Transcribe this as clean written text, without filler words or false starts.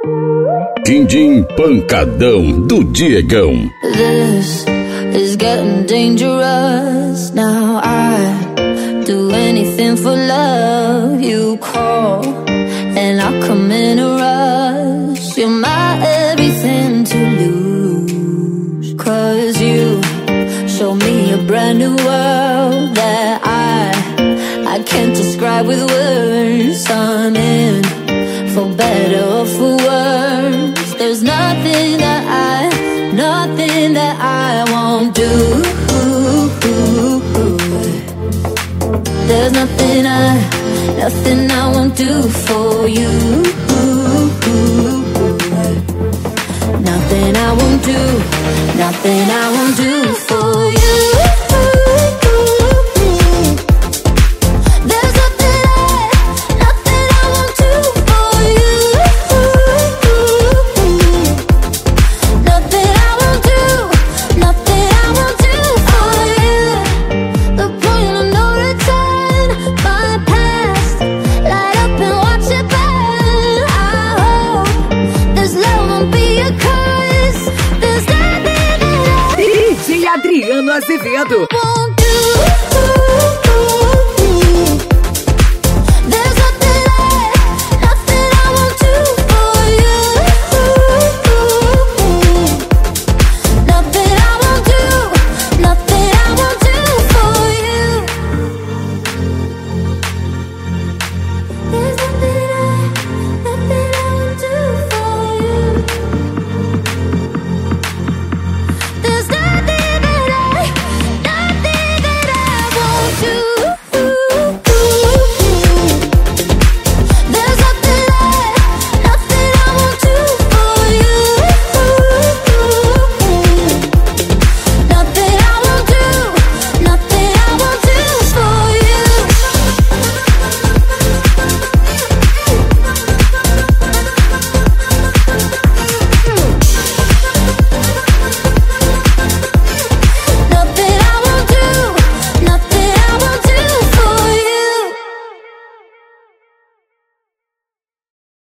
Dindim Pancadão do Diegão. This is getting dangerous. Now I do anything for love. You call and I come in a rush. You're my everything to lose. 'Cause you show me a brand new world that I can't describe with words. I'm in, for better or for worse. There's nothing that I won't do. There's nothing I won't do for you. Nothing I won't do, nothing I won't do for you. Adriano Azevedo.